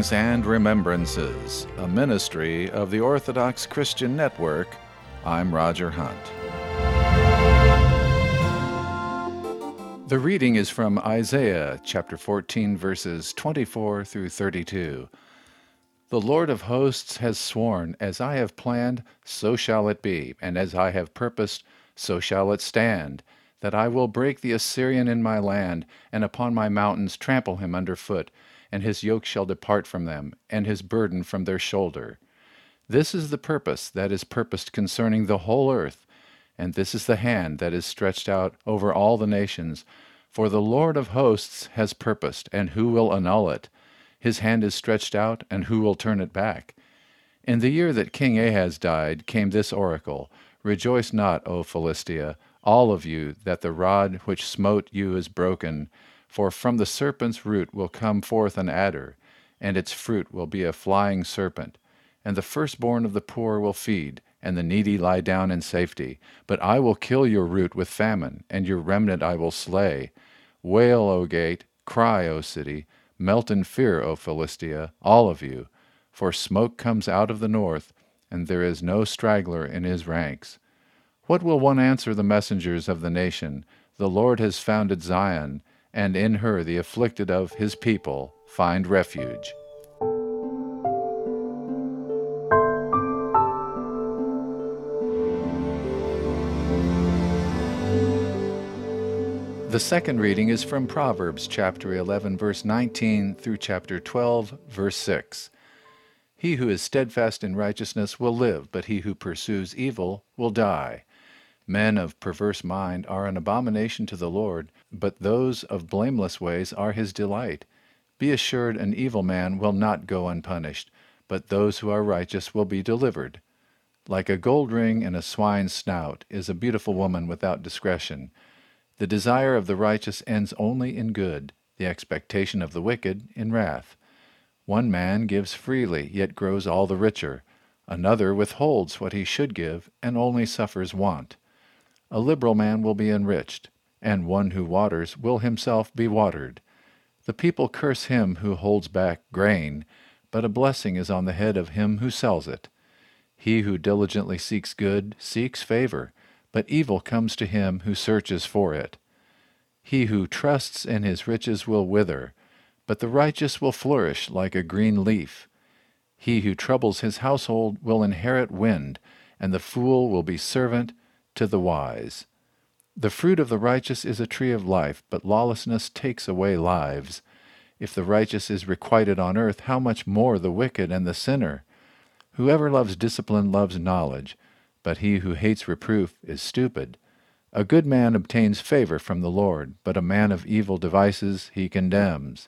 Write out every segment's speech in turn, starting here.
Readings and Remembrances, a ministry of the Orthodox Christian Network. I'm Roger Hunt. The reading is from Isaiah chapter 14, verses 24 through 32. The Lord of hosts has sworn, as I have planned, so shall it be, and as I have purposed, so shall it stand, that I will break the Assyrian in my land, and upon my mountains trample him under foot, and his yoke shall depart from them, and his burden from their shoulder. This is the purpose that is purposed concerning the whole earth, and this is the hand that is stretched out over all the nations. For the Lord of hosts has purposed, and who will annul it? His hand is stretched out, and who will turn it back? In the year that King Ahaz died came this oracle, Rejoice not, O Philistia, all of you, that the rod which smote you is broken. For from the serpent's root will come forth an adder, and its fruit will be a flying serpent. And the firstborn of the poor will feed, and the needy lie down in safety. But I will kill your root with famine, and your remnant I will slay. Wail, O gate, cry, O city, melt in fear, O Philistia, all of you. For smoke comes out of the north, and there is no straggler in his ranks. What will one answer the messengers of the nation? The Lord has founded Zion, and in her the afflicted of his people find refuge. The second reading is from Proverbs chapter 11, verse 19 through chapter 12, verse 6. He who is steadfast in righteousness will live, but he who pursues evil will die. Men of perverse mind are an abomination to the Lord, but those of blameless ways are his delight. Be assured an evil man will not go unpunished, but those who are righteous will be delivered. Like a gold ring in a swine's snout is a beautiful woman without discretion. The desire of the righteous ends only in good, the expectation of the wicked in wrath. One man gives freely, yet grows all the richer. Another withholds what he should give, and only suffers want. A liberal man will be enriched, and one who waters will himself be watered. The people curse him who holds back grain, but a blessing is on the head of him who sells it. He who diligently seeks good seeks favor, but evil comes to him who searches for it. He who trusts in his riches will wither, but the righteous will flourish like a green leaf. He who troubles his household will inherit wind, and the fool will be servant to the wise. The fruit of the righteous is a tree of life, but lawlessness takes away lives. If the righteous is requited on earth, how much more the wicked and the sinner? Whoever loves discipline loves knowledge, but he who hates reproof is stupid. A good man obtains favor from the Lord, but a man of evil devices he condemns.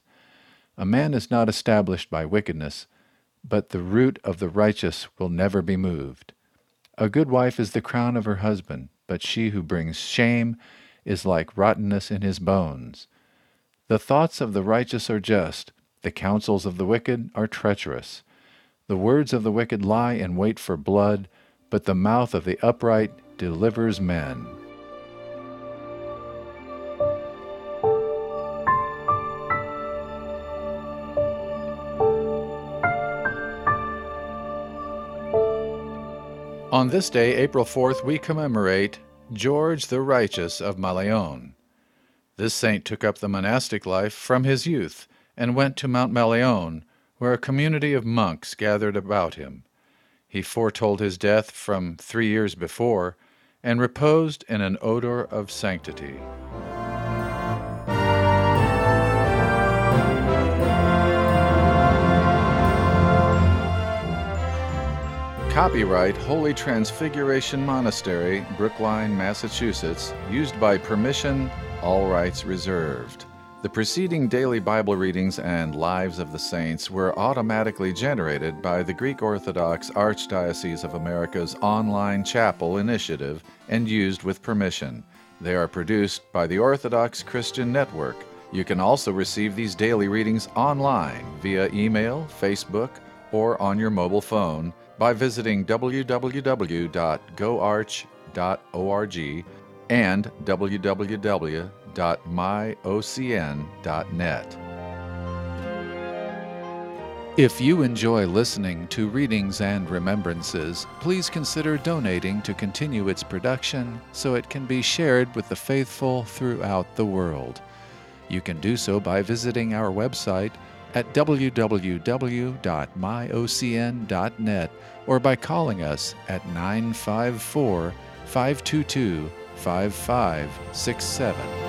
A man is not established by wickedness, but the root of the righteous will never be moved. A good wife is the crown of her husband, but she who brings shame is like rottenness in his bones. The thoughts of the righteous are just, the counsels of the wicked are treacherous. The words of the wicked lie in wait for blood, but the mouth of the upright delivers men. On this day, April 4th, we commemorate George the Righteous of Maleon. This saint took up the monastic life from his youth and went to Mount Maleon, where a community of monks gathered about him. He foretold his death from 3 years before and reposed in an odor of sanctity. Copyright Holy Transfiguration Monastery, Brookline, Massachusetts, used by permission, all rights reserved. The preceding daily Bible readings and Lives of the Saints were automatically generated by the Greek Orthodox Archdiocese of America's online chapel initiative and used with permission. They are produced by the Orthodox Christian Network. You can also receive these daily readings online via email, Facebook, or on your mobile phone by visiting www.goarch.org and www.myocn.net. If you enjoy listening to Readings and Remembrances, please consider donating to continue its production so it can be shared with the faithful throughout the world. You can do so by visiting our website at www.myocn.net or by calling us at 954 522 5567.